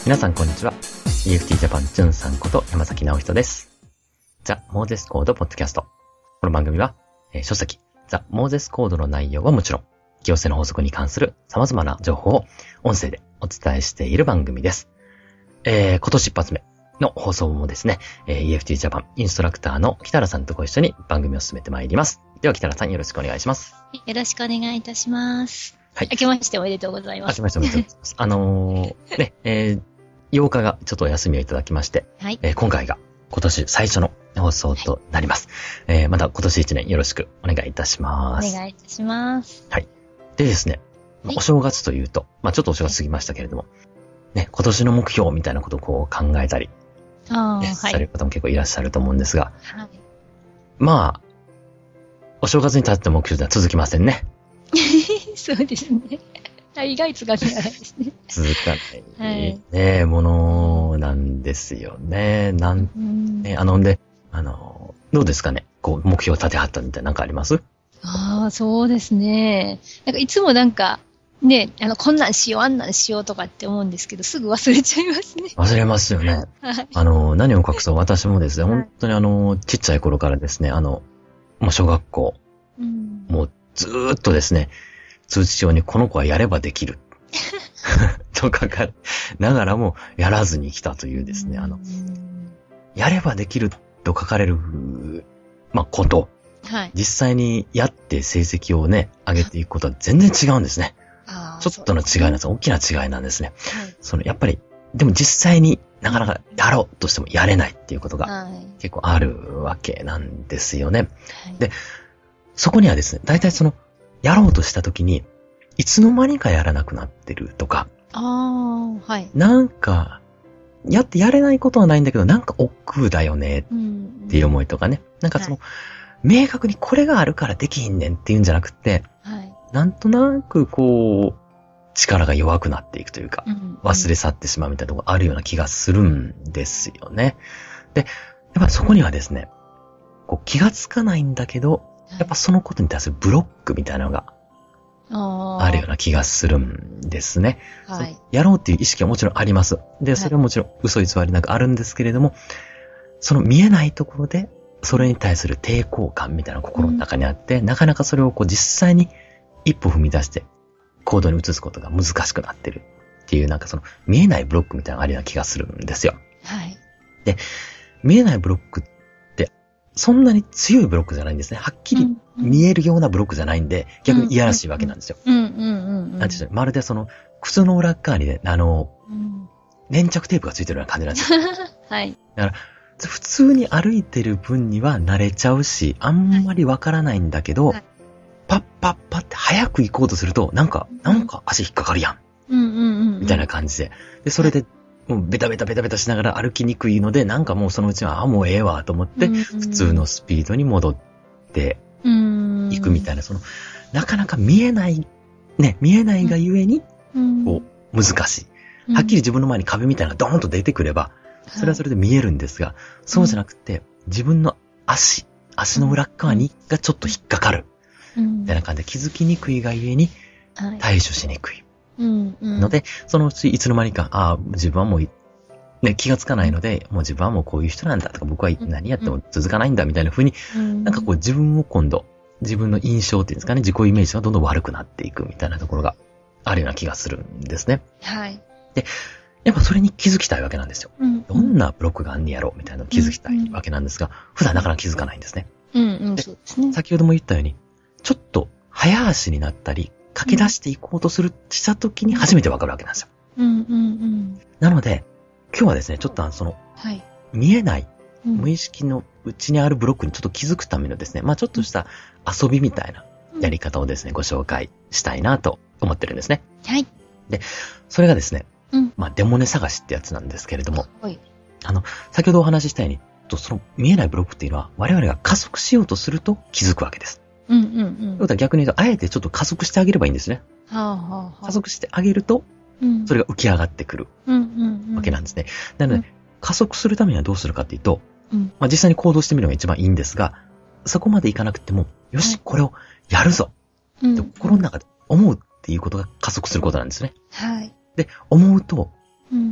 皆さんこんにちは。EFT ジャパンじゅんさんこと山崎直人です。ザ・モーゼスコードポッドキャスト。この番組は、書籍ザ・モーゼスコードの内容はもちろん、起業性の法則に関する様々な情報を音声でお伝えしている番組です。今年一発目の放送もですね、EFT ジャパンインストラクターの北原さんとご一緒に番組を進めてまいります。では北原さんよろしくお願いします。 よろしくお願いいたします。 はい。 明けましておめでとうございます。 明けましておめでとうございます。8日がちょっとお休みをいただきまして、 はい。 今回が今年最初の放送となります。また今年1年よろしくお願いいたします。 お願いいたします。 はい。でですね、お正月というと、ちょっとお正月過ぎましたけれども、ね、今年の目標みたいなことをこう考えたり、される方も結構いらっしゃると思うんですが、 はい。 お正月に立った目標では続きませんね。 そうですね。意外続かないですね。 続かない、ね、ものなんですよね。で、どうですかね。こう、目標を立てはったみたいななんかあります？ そうですね。いつもね、こんなんしよう、あんなんしようとかって思うんですけど、すぐ忘れちゃいますね。 忘れますよね。 はい。 何を隠そう、私もですね、本当にちっちゃい頃からですね、もう小学校、もうずーっとですね、通知帳にこの子はやればできる。と書かれながらもやらずに来たというですね、やればできると書かれる、こと。 はい。 実際にやって成績をね、上げていくことは全然違うんですね。ちょっとの違いなんです。大きな違いなんですね。はい。やっぱり、でも実際になかなかやろうとしてもやれないっていうことが結構あるわけなんですよね。はい、で、そこにはですね、大体やろうとしたときに、いつの間にかやらなくなってるとか、 はい。 なんか、やれないことはないんだけど、なんか億劫だよねっていう思いとかね。明確にこれがあるからできひんねんっていうんじゃなくて、はい、なんとなくこう、力が弱くなっていくというか、忘れ去ってしまうみたいなところがあるような気がするんですよね。で、やっぱそこにはですね、こう気がつかないんだけど、やっぱそのことに対するブロックみたいなのがあるような気がするんですね。はい、やろうっていう意識はもちろんあります。で、それはもちろん嘘偽りなくあるんですけれども、その見えないところで、それに対する抵抗感みたいな心の中にあって、なかなかそれをこう実際に一歩踏み出して行動に移すことが難しくなってるっていう見えないブロックみたいなのがあるような気がするんですよ。はい。で、見えないブロックってそんなに強いブロックじゃないんですね。はっきり見えるようなブロックじゃないんで、逆にいやらしいわけなんですよ。なんていうの、まるで靴の裏側にね、粘着テープがついてるような感じなんですよ。はい。だから普通に歩いてる分には慣れちゃうし、あんまりわからないんだけど、はい、パッパッパって早く行こうとすると、なんか足引っかかるやん。みたいな感じで。で、それで、もうベタベタしながら歩きにくいので、なんかもうそのうちは、もうええわと思って、普通のスピードに戻っていくみたいな、なかなか見えないがゆえに、こう、難しい。はっきり自分の前に壁みたいなのがドーンと出てくれば、それはそれで見えるんですが、そうじゃなくて、自分の足の裏側がちょっと引っかかる。みたいな感じで気づきにくいがゆえに、対処しにくい。ので、そのうちいつの間にか、自分はもう、ね、気がつかないので、もう自分はもうこういう人なんだとか、僕は何やっても続かないんだみたいな風に、なんかこう自分を今度、自分の印象っていうんですかね、自己イメージがどんどん悪くなっていくみたいなところがあるような気がするんですね。はい。で、やっぱそれに気づきたいわけなんですよ。どんなブロックがあんねやろみたいなのを気づきたいわけなんですが、普段なかなか気づかないんですね。そうですね。先ほども言ったように、ちょっと早足になったり、駆け出していこうとした時に初めてわかるわけなんですよ。なので、今日はですね、ちょっと見えない、無意識のうちにあるブロックにちょっと気づくためのですね、ちょっとした遊びみたいなやり方をですね、ご紹介したいなと思ってるんですね。はい。で、それがですね、デモネ探しってやつなんですけれども、はい、先ほどお話ししたように、見えないブロックっていうのは我々が加速しようとすると気づくわけです。ということは逆に言うと、あえてちょっと加速してあげればいいんですね。加速してあげると、それが浮き上がってくるわけなんですね。なので、加速するためにはどうするかっていうと、実際に行動してみるのが一番いいんですが、そこまでいかなくても、よし、これをやるぞ、と心の中で思うっていうことが加速することなんですね。はい。で、思うと、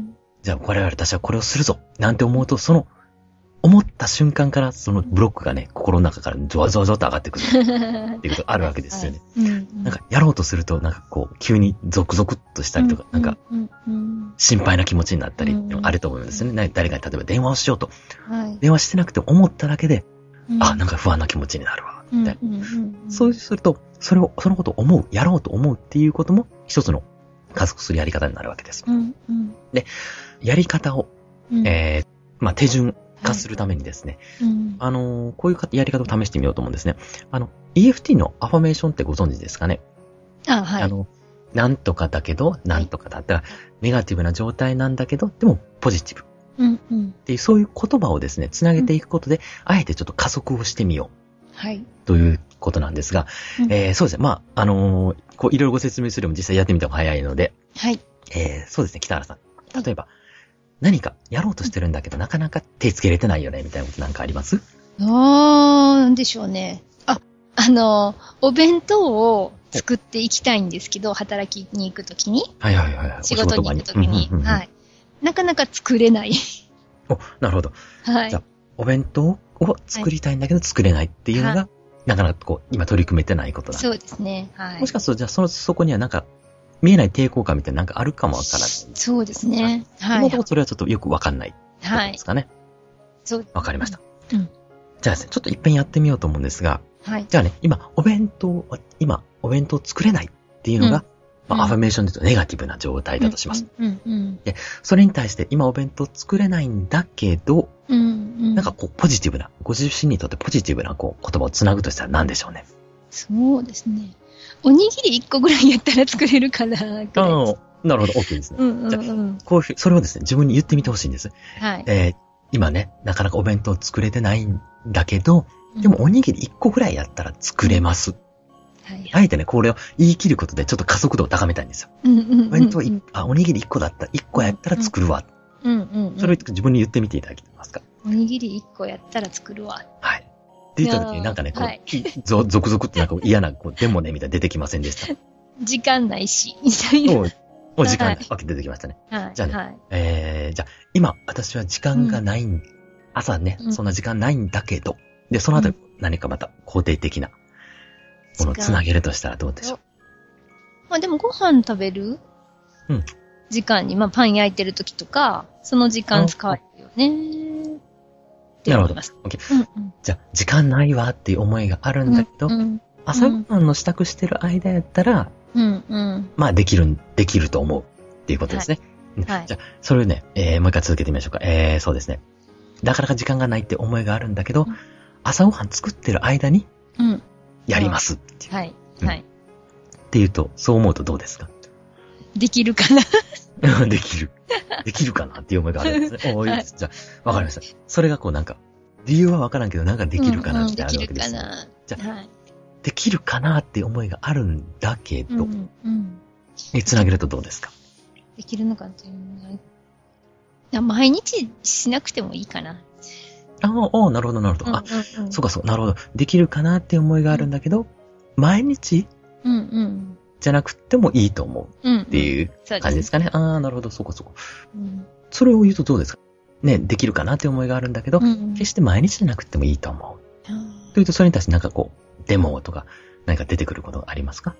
じゃあ私はこれをするぞなんて思うと、その、思った瞬間からそのブロックがね、心の中からゾワゾワゾワと上がってくるっていうことがあるわけですよね。なんかやろうとすると、なんかこう、急にゾクゾクっとしたりとか、なんか、心配な気持ちになったり、あると思うんですよね。誰かに例えば電話をしようと。電話してなくて思っただけで、なんか不安な気持ちになるわ。みたいな。そうすると、そのことを思う、やろうと思うっていうことも、一つの加速するやり方になるわけです。で、やり方を、手順化するためにですね、こういうやり方を試してみようと思うんですね。EFT のアファメーションってご存知ですかね？なんとかだけど、なんとかだったら、ネガティブな状態なんだけど、でもポジティブ。っていう、そういう言葉をですね、つなげていくことで、あえてちょっと加速をしてみよう。ということなんですが、そうですね。いろいろご説明するよりも実際やってみた方が早いので、そうですね、北原さん。例えば、何かやろうとしてるんだけど、なかなか手つけれてないよね、みたいなことなんかあります？ なんでしょうね。お弁当を作っていきたいんですけど、働きに行くときに。仕事に行くときに。なかなか作れない。 なるほど。じゃあ、お弁当を作りたいんだけど作れないっていうのが、なかなか今取り組めてないことなんです。 そうですね。 もしかすると、じゃあそこにはなんか、見えない抵抗感みたいななんかあるかもわからない。 そうですね。 今のところそれはちょっとよくわかんないですかね。わかりました。じゃあですね、ちょっと一遍やってみようと思うんですが、じゃあね、今お弁当作れないっていうのが、アファメーションで言うとネガティブな状態だとします。で、それに対して今お弁当作れないんだけど、なんかポジティブな、ご自身にとってポジティブな言葉をつなぐとしたら何でしょうね。 そうですね。おにぎり1個ぐらいやったら作れるかな、なるほど、OK ですね。じゃあ、それをですね、自分に言ってみてほしいんです。今ね、なかなかお弁当作れてないんだけど、でもおにぎり1個ぐらいやったら作れます。あえてね、これを言い切ることでちょっと加速度を高めたいんですよ。おにぎり1個だったら、1個やったら作るわ。それを自分に言ってみていただけますか？ おにぎり1個やったら作るわ。 って言った時になんかね、ゾクゾクってなんか嫌な、でもね、みたいな出てきませんでした。 時間ないし、みたいな。 もう時間ない。出てきましたね。じゃあね、じゃあ、今、私は時間がない朝ね、そんな時間ないんだけど、で、その後何かまた肯定的なものをつなげるとしたらどうでしょう？でもご飯食べる時間に、パン焼いてる時とか、その時間使えるよね。 なるほど。じゃあ、時間ないわっていう思いがあるんだけど、朝ごはんの支度してる間やったら、できると思うっていうことですね。じゃあ、それをね、もう一回続けてみましょうか。そうですね。なかなか時間がないって思いがあるんだけど、朝ごはん作ってる間に、やりますっていう。っていうと、そう思うとどうですか？ できるかなできるかなっていう思いがあるんですね。いいです。じゃあ、わかりました。それがなんか、理由はわからんけど、なんかできるかなってあるわけです。じゃあ、できるかなっていう思いがあるんだけど、つなげるとどうですか？ できるのかっていうのは、毎日しなくてもいいかな。 なるほど、なるほど。そうか、なるほど。できるかなっていう思いがあるんだけど、毎日じゃなくてもいいと思うっていう感じですかね。なるほど、そうか。それを言うとどうですか？ね、できるかなって思いがあるんだけど、決して毎日じゃなくてもいいと思う。というと、それに対してなんかデモとか何か出てくることがありますか？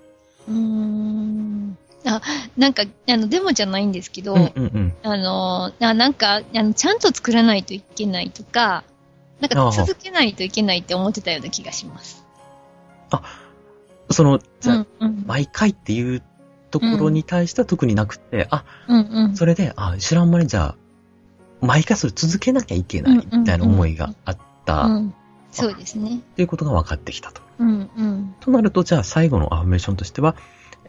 なんか、デモじゃないんですけど、なんか、ちゃんと作らないといけないとか、なんか続けないといけないって思ってたような気がします。 じゃあ、毎回っていうところに対しては特になくて、それで、知らん間にじゃあ、毎回それ続けなきゃいけないみたいな思いがあった。 そうですね。 っていうことが分かってきたと。となると、じゃあ最後のアファメーションとしては、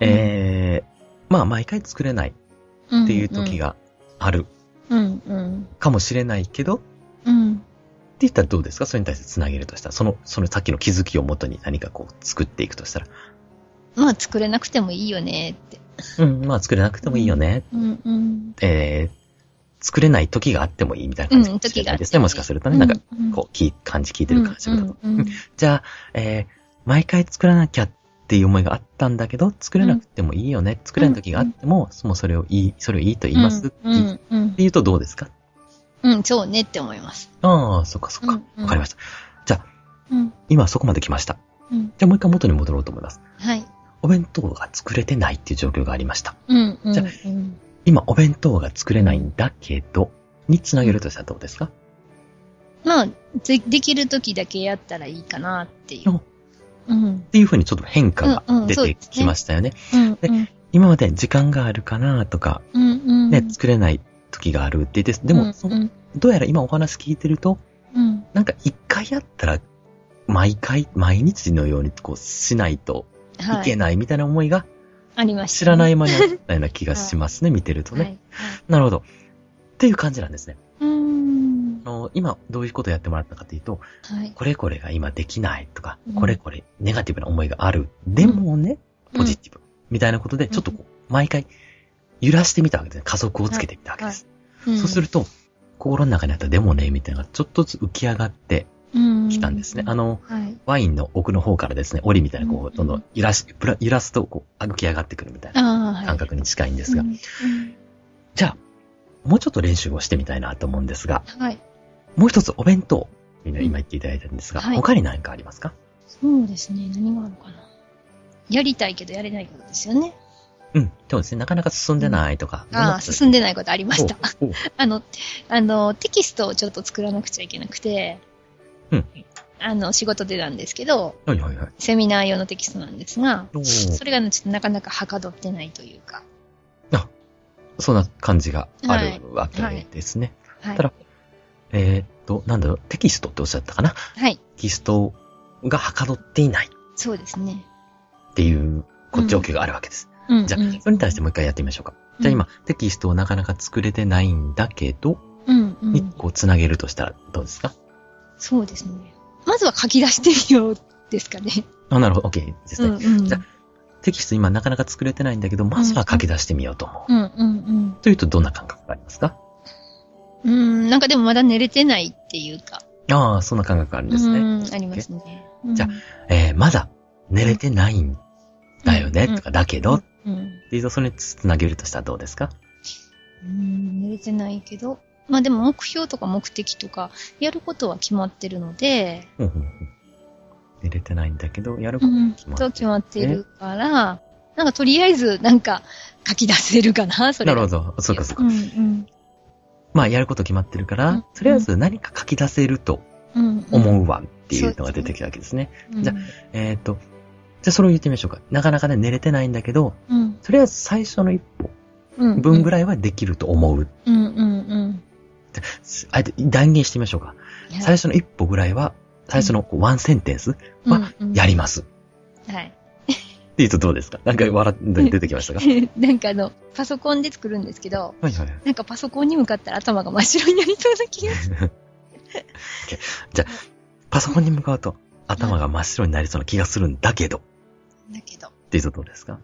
毎回作れないっていう時があるかもしれないけど、って言ったらどうですか？それに対してつなげるとしたら、そのさっきの気づきをもとに何か作っていくとしたら。 作れなくてもいいよねって。 作れなくてもいいよね。作れない時があってもいいみたいな感じかもしれないですね。もしかするとね、なんか、感じ聞いてる感じだと。じゃあ、毎回作らなきゃっっていう思いがあったんだけど、作れなくてもいいよね。作れない時があっても、もうそれをいいと言いますって言うとどうですか？ そうねって思います。 ああ、そっか。わかりました。じゃあ、今そこまで来ました。じゃあもう一回元に戻ろうと思います。 はい。 お弁当が作れてないっていう状況がありました。じゃあ、今お弁当が作れないんだけど、につなげるとしたらどうですか？ まあ、できる時だけやったらいいかなっていう。 っていうふうにちょっと変化が出てきましたよね。で、今まで時間があるかなとか、ね、作れない時があるって言って、でも、どうやら今お話聞いてると、なんか一回やったら、毎日のようにこうしないといけないみたいな思いが、 ありました。 知らない間にあったような気がしますね、見てるとね。なるほど。っていう感じなんですね。今どういうことをやってもらったかというと、これこれが今できないとか、これこれネガティブな思いがある。でもね、ポジティブ。みたいなことで、ちょっとこう、毎回揺らしてみたわけですね。加速をつけてみたわけです。そうすると、心の中にあったでもね、みたいなのがちょっとずつ浮き上がってきたんですね。ワインの奥の方からですね、檻みたいなこう、どんどん揺らすと、こう、浮き上がってくるみたいな感覚に近いんですが。じゃあ、もうちょっと練習をしてみたいなと思うんですが、もう一つお弁当、今言っていただいたんですが、他に何かありますか？ そうですね、何があるかな。やりたいけどやれないことですよね。 そうですね。なかなか進んでないとか。 進んでないことありました。テキストをちょっと作らなくちゃいけなくて、仕事でなんですけど、セミナー用のテキストなんですが、それがちょっとなかなかはかどってないというか。 そんな感じがあるわけですね。ただ、なんだろう、テキストっておっしゃったかな？テキストがはかどっていない。 そうですね。 っていう状況があるわけです。じゃあ、それに対してもう一回やってみましょうか。じゃあ今、テキストをなかなか作れてないんだけど、にこうつなげるとしたらどうですか？ そうですね。まずは書き出してみようですかね。 なるほど、OK ですね。じゃあ、テキスト今なかなか作れてないんだけど、まずは書き出してみようと思う。というとどんな感覚がありますか？ なんかでもまだ寝れてないっていうか。 そんな感覚があるんですね。 ありますね。 じゃあ、まだ寝れてないんだよね、とか、だけど、っていうとそれにつなげるとしたらどうですか？ 寝れてないけど、まあでも目標とか目的とか、やることは決まってるので、 寝れてないんだけど、やること決まってるから、なんかとりあえずなんか書き出せるかな、それ。 なるほど。そうか。まあ、やること決まってるから、とりあえず何か書き出せると思うわっていうのが出てきたわけですね。じゃあそれを言ってみましょうか。なかなかね、寝れてないんだけど、とりあえず最初の一歩分ぐらいはできると思う。あえて断言してみましょうか。最初の一歩ぐらいは、最初のワンセンテンスはやります。って言うとどうですか？なんか出てきましたか？ なんかパソコンで作るんですけど、なんかパソコンに向かったら頭が真っ白になりそうな気がする。 じゃあ、パソコンに向かうと頭が真っ白になりそうな気がするんだけど。って言うとどうですか？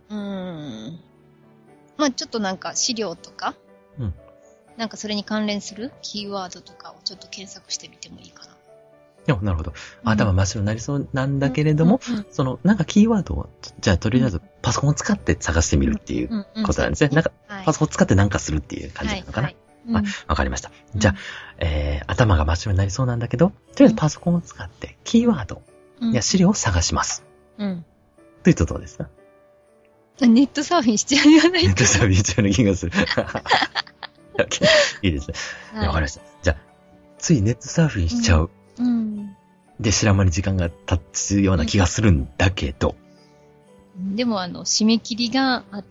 まあちょっとなんか資料とか、なんかそれに関連するキーワードとかをちょっと検索してみてもいいかな。 なるほど。頭真っ白になりそうなんだけれども、なんかキーワードを、じゃあとりあえずパソコンを使って探してみるっていうことなんですね。なんか、パソコンを使ってなんかするっていう感じなのかな。わかりました。じゃあ、頭が真っ白になりそうなんだけど、とりあえずパソコンを使ってキーワードや資料を探します。というとどうですか？ ネットサーフィンしちゃうような。 ネットサーフィンしちゃうような気がする。いいですね。わかりました。じゃあ、ついネットサーフィンしちゃう。で、知らん間に時間が経つような気がするんだけど。 でも締め切りがあって、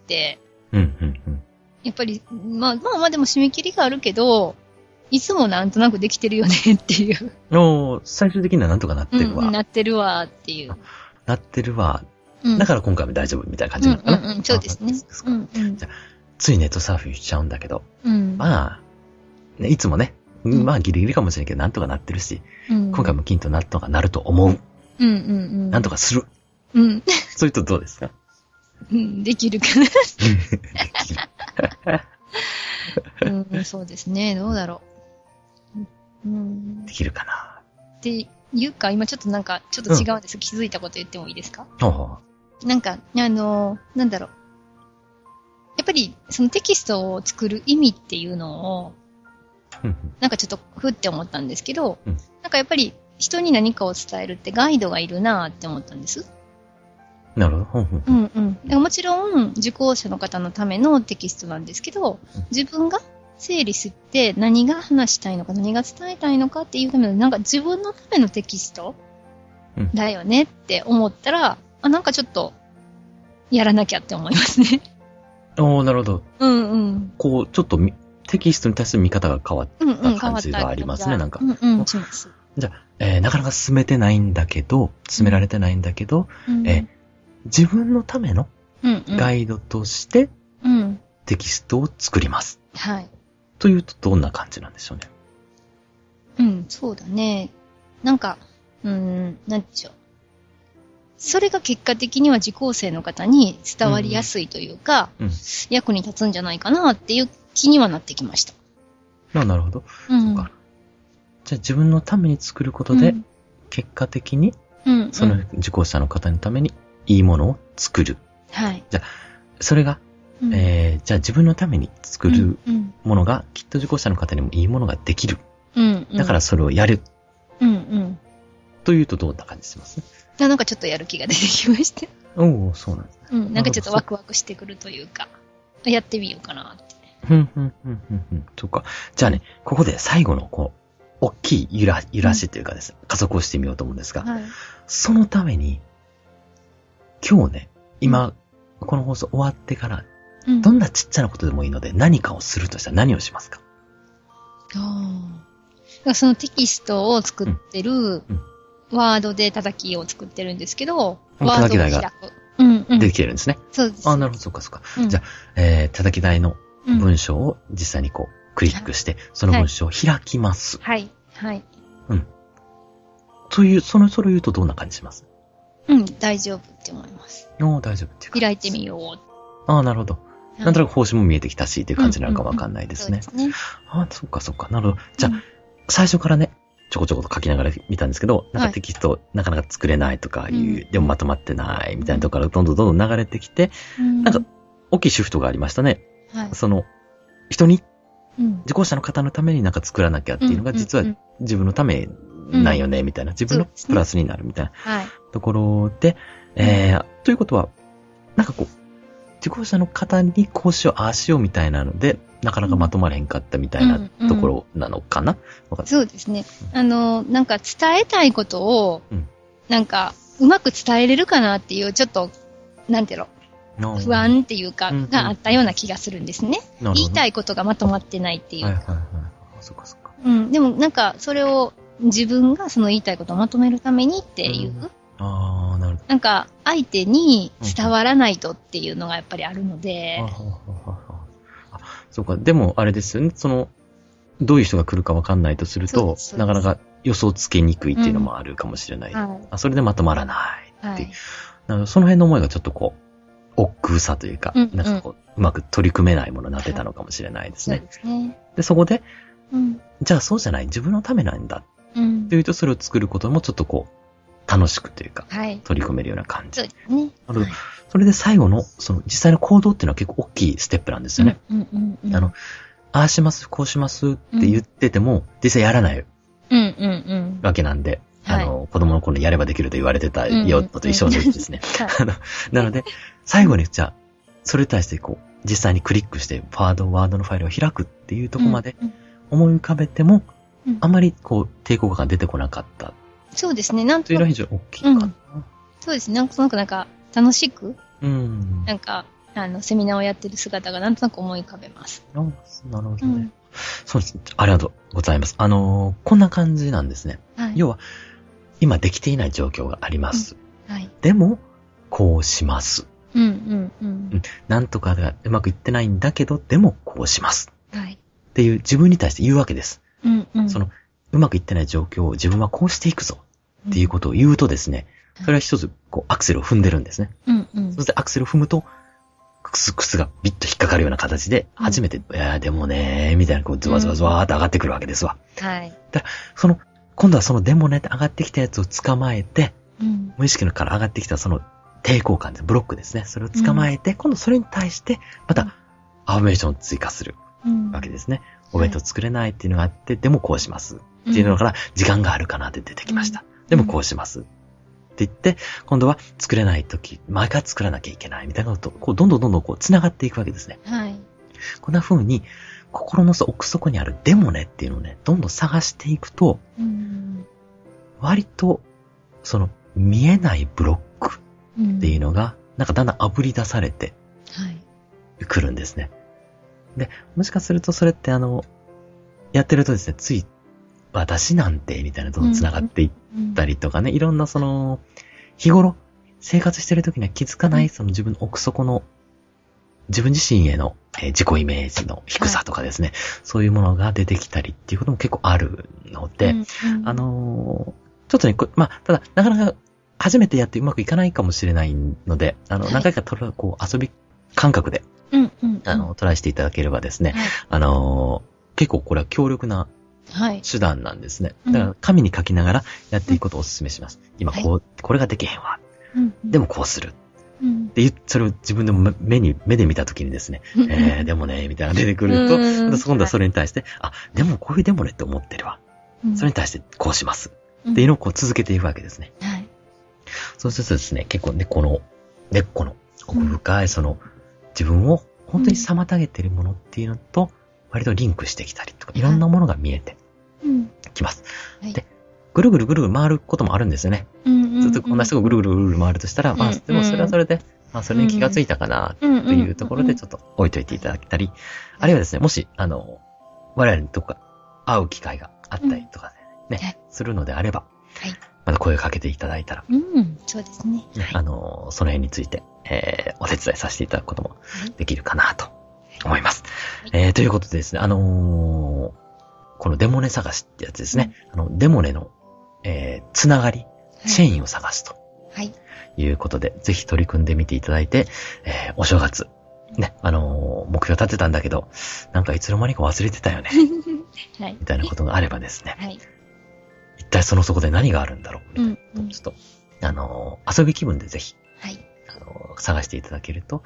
やっぱり、まあでも締め切りがあるけど、いつもなんとなくできてるよねっていう。 最終的にはなんとかなってるわ。 なってるわっていう。 なってるわ。だから今回も大丈夫みたいな感じなのかな。 そうですね。 じゃあ、ついネットサーフィンしちゃうんだけど。まあ、いつもね、まあギリギリかもしれんけど、なんとかなってるし、今回もきんとなんとかなると思う。なんとかする。そういうとどうですか？ できるかな。そうですね。どうだろう。 できるかな。 っていうか、今ちょっとなんか、ちょっと違うんです。気づいたこと言ってもいいですか？ なんか、なんだろう。やっぱり、そのテキストを作る意味っていうのを、なんかちょっとふって思ったんですけど、なんかやっぱり人に何かを伝えるってガイドがいるなって思ったんです。 なるほど。もちろん、受講者の方のためのテキストなんですけど、自分が整理して何が話したいのか、何が伝えたいのかっていうための、なんか自分のためのテキストだよねって思ったら、なんかちょっと、やらなきゃって思いますね。 なるほど。こう、ちょっとテキストに対する見方が変わった感じがありますね、なんか。 します。 じゃあ、なかなか進めてないんだけど、進められてないんだけど、自分のためのガイドとして、テキストを作ります。 はい。 というと、どんな感じなんでしょうね。そうだね。なんか、なんでしょう。それが結果的には受講生の方に伝わりやすいというか、役に立つんじゃないかなっていう気にはなってきました。 なるほど。そうか。じゃあ自分のために作ることで、結果的に、その受講者の方のためにいいものを作る。 はい。 じゃあ、それが、じゃあ自分のために作るものが、きっと受講者の方にもいいものができる。だからそれをやる。というとどんな感じします？ なんかちょっとやる気が出てきました。 そうなんですね。 なんかちょっとワクワクしてくるというか、やってみようかなって。 そうか。じゃあね、ここで最後の、大きい揺らしというかですね、加速をしてみようと思うんですが、そのために、今日ね、今、この放送終わってから、どんなちっちゃなことでもいいので、何かをするとしたら何をしますか？ そのテキストを作ってる、ワードで叩きを作ってるんですけど、ワードを開く。 できてるんですね。 そうです。 なるほど、そうか。じゃあ、叩き台の文章を実際にクリックして、その文章を開きます。 はい。 それを言うとどんな感じします？ 大丈夫って思います。 大丈夫っていうか。 開いてみよう。 なるほど。なんとなく方針も見えてきたし、っていう感じなのかわかんないですね。 そうですね。 そうか。なるほど。じゃあ、最初からね、ちょこちょこと書きながら見たんですけど、なんかテキストなかなか作れないとかでもまとまってないみたいなところからどんどん流れてきて、なんか大きいシフトがありましたね。その、人に、受講者の方のためになんか作らなきゃっていうのが実は自分のためなんよね、みたいな。自分のプラスになるみたいなところで、ということは、なんか受講者の方にこうしよう、ああしようみたいなので、なかなかまとまれへんかったみたいなところなのかな？ そうですね。なんか伝えたいことを、なんかうまく伝えれるかなっていう、ちょっと、なんていうの、不安っていうか、があったような気がするんですね。言いたいことがまとまってないっていう。 そっか。 でもなんかそれを自分がその言いたいことをまとめるためにっていう。 なるほど。 なんか相手に伝わらないとっていうのがやっぱりあるので。 そうか。でもあれですよね。どういう人が来るかわかんないとすると、なかなか予想つけにくいっていうのもあるかもしれない。それでまとまらないっていう。なのでその辺の思いがちょっと億劫さというか、なんかうまく取り組めないものになってたのかもしれないですね。 そうですね。 で、そこで、じゃあそうじゃない、自分のためなんだ。というと、それを作ることもちょっと楽しくというか、取り組めるような感じ。 そうですね。 それで最後の、実際の行動っていうのは結構大きいステップなんですよね。ああします、こうしますって言ってても、実際やらないわけなんで、子供の頃にやればできると言われてたよと一緒ですね。なので、最後にじゃあ、それに対して実際にクリックして、ワードのファイルを開くっていうところまで思い浮かべても、あまり抵抗感が出てこなかった。 そうですね、なんとなく。 というのは非常に大きいかな。 そうですね、なんとなく楽しく、なんか、セミナーをやってる姿がなんとなく思い浮かべます。 なるほどね。そうです。ありがとうございます。こんな感じなんですね。要は、今できていない状況があります。でも、こうします。なんとかがうまくいってないんだけど、でもこうします。っていう自分に対して言うわけです。うまくいってない状況を自分はこうしていくぞっていうことを言うとですね、それは一つアクセルを踏んでるんですね。そしてアクセルを踏むと、靴がビッと引っかかるような形で、初めて、いやでもねみたいなズワズワズワーって上がってくるわけですわ。だから今度はそのでもねって上がってきたやつを捕まえて、無意識のから上がってきたその抵抗感です。ブロックですね。それを捕まえて、今度それに対して、また、アファメーションを追加するわけですね。お弁当作れないっていうのがあって、でもこうします。っていうのから、時間があるかなって出てきました。でもこうします。って言って、今度は作れないとき、毎回作らなきゃいけないみたいなことと、どんどんこう繋がっていくわけですね。はい。こんな風に、心の奥底にあるでもねっていうのをね、どんどん探していくと、割と、見えないブロックっていうのが、なんかだんだん炙り出されて、くるんですね。で、もしかするとそれってやってるとですね、つい、私なんて、みたいなところに繋がっていったりとかね、いろんな日頃、生活してる時には気づかない、自分の奥底の、自分自身への、自己イメージの低さとかですね、そういうものが出てきたりっていうことも結構あるので、ちょっとね、ただ、なかなか初めてやってうまくいかないかもしれないので、何回か遊び感覚で、トライしていただければですね、結構これは強力な手段なんですね。だから紙に書きながらやっていくことをお勧めします。今これができへんわ。でもこうする。で、それを自分でも目で見たときにですね、でもね、みたいなのが出てくると、今度はそれに対して、でもこういうでもねって思ってるわ。それに対してこうします。っていうのをこう続けていくわけですね。そうするとですね、結構ね、この根っこの奥深い自分を本当に妨げているものっていうのと、割とリンクしてきたりとか、いろんなものが見えてきます。で、ぐるぐる回ることもあるんですよね。ずっとこんな人がぐるぐる回るとしたら、でもそれはそれで、それに気がついたかな、というところでちょっと置いといていただけたり、あるいはですね、もし、我々にどっか会う機会があったりとかね、するのであれば、また声をかけていただいたら、 そうですね。 その辺について、お手伝いさせていただくこともできるかなと思います。ということでですね、このデモネ探しってやつですね。デモネの、つながり、チェーンを探すと。いうことで、ぜひ取り組んでみていただいて、お正月、ね、目標立てたんだけど、なんかいつの間にか忘れてたよね。みたいなことがあればですね。一体そこで何があるんだろうみたいな。ちょっと、遊び気分でぜひ、探していただけると、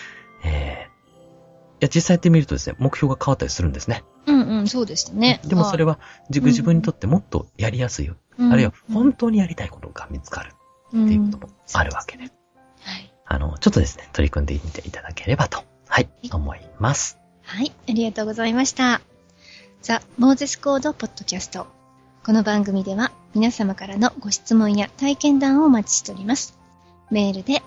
実際やってみるとですね、目標が変わったりするんですね。 そうですね。 でもそれは自分にとってもっとやりやすいよ。あるいは本当にやりたいことが見つかるっていうこともあるわけで。ちょっとですね、取り組んでみていただければと、思います。 はい、ありがとうございました。ザ・モーゼスコードポッドキャスト。この番組では皆様からのご質問や体験談をお待ちしております。メールで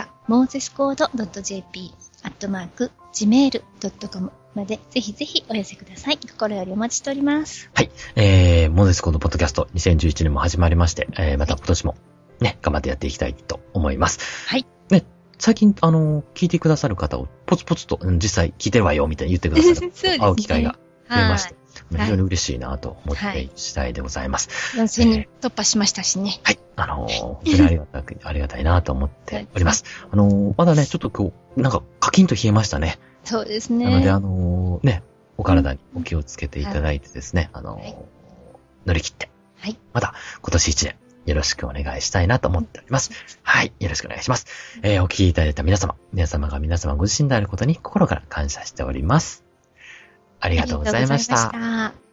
themosescode.jp@gmail.com までぜひぜひお寄せください。心よりお待ちしております。 はい。モーゼスコードポッドキャスト2011年も始まりまして、また今年もね、頑張ってやっていきたいと思います。 はい。 ね、最近、聞いてくださる方をポツポツと、実際聞いてるわよ、みたいに言ってくださる。そうですね。会う機会が増えまして。非常に嬉しいなと思っている次第でございます。 4000人突破しましたしね。 はい。本当にありがたいなと思っております。まだね、ちょっと今日、なんかカキンと冷えましたね。 そうですね。 なので、ね、お体にお気をつけていただいてですね、乗り切って、また今年1年、よろしくお願いしたいなと思っております。はい。よろしくお願いします。お聞きいただいた皆様が皆様ご自身であることに心から感謝しております。ありがとうございました。